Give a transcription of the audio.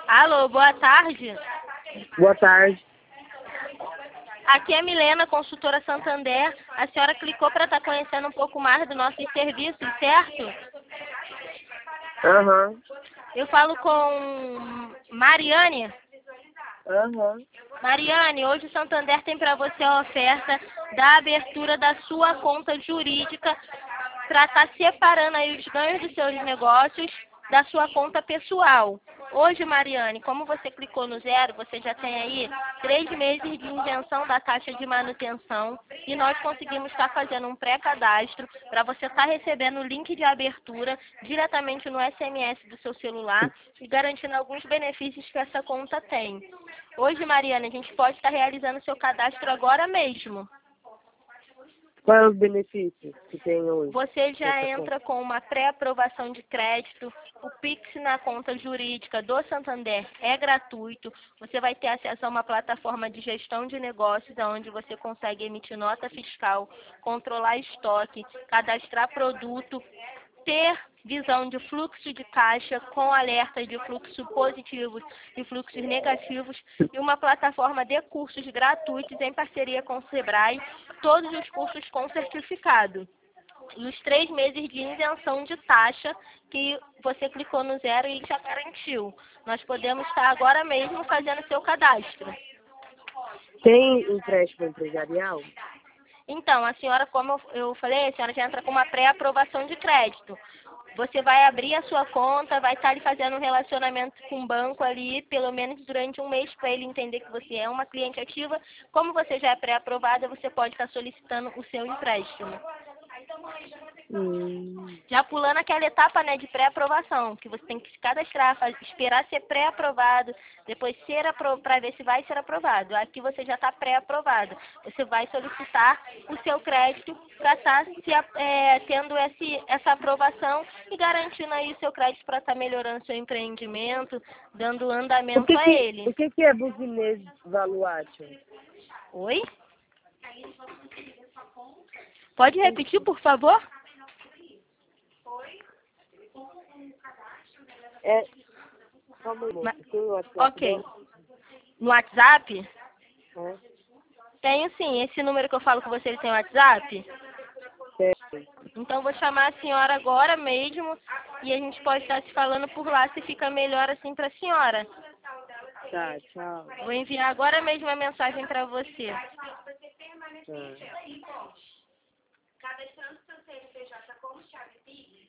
Alô, boa tarde. Boa tarde. Aqui é Milena, consultora Santander. A senhora clicou para estar conhecendo um pouco mais dos nossos serviços, certo? Aham. Eu falo com Mariane. Aham. Mariane, hoje o Santander tem para você a oferta da abertura da sua conta jurídica para estar separando aí os ganhos dos seus negócios da sua conta pessoal. Hoje, Mariane, como você clicou no zero, você já tem aí 3 meses de isenção da taxa de manutenção e nós conseguimos estar fazendo um pré-cadastro para você estar recebendo o link de abertura diretamente no SMS do seu celular e garantindo alguns benefícios que essa conta tem. Hoje, Mariane, a gente pode estar realizando o seu cadastro agora mesmo. Qual é os benefícios que tem hoje? Você já entra com uma pré-aprovação de crédito, o Pix na conta jurídica do Santander é gratuito, você vai ter acesso a uma plataforma de gestão de negócios, onde você consegue emitir nota fiscal, controlar estoque, cadastrar produto, ter visão de fluxo de caixa com alertas de fluxo positivos e fluxos negativos e uma plataforma de cursos gratuitos em parceria com o Sebrae, todos os cursos com certificado. E os 3 meses de isenção de taxa que você clicou no zero e já garantiu. Nós podemos estar agora mesmo fazendo seu cadastro. Tem empréstimo empresarial? Então, a senhora, como eu falei, a senhora já entra com uma pré-aprovação de crédito. Você vai abrir a sua conta, vai estar ali fazendo um relacionamento com o banco ali, pelo menos durante um mês, para ele entender que você é uma cliente ativa. Como você já é pré-aprovada, você pode estar solicitando o seu empréstimo. Já pulando aquela etapa, né, de pré-aprovação, que você tem que se cadastrar, esperar ser pré-aprovado, depois para ver se vai ser aprovado. Aqui você já está pré-aprovado. Você vai solicitar o seu crédito para estar tendo essa aprovação e garantindo aí o seu crédito para estar melhorando seu empreendimento, dando andamento a ele. O que é Business Valuation? Oi? Pode repetir, por favor? Calma aí, moça. Tem o WhatsApp? Ok. No WhatsApp? É. Tenho sim. Esse número que eu falo com você, ele tem WhatsApp? Tem. Então, vou chamar a senhora agora mesmo e a gente pode estar se falando por lá, se fica melhor assim para a senhora. Tá, tchau. Vou enviar agora mesmo a mensagem para você. Tá.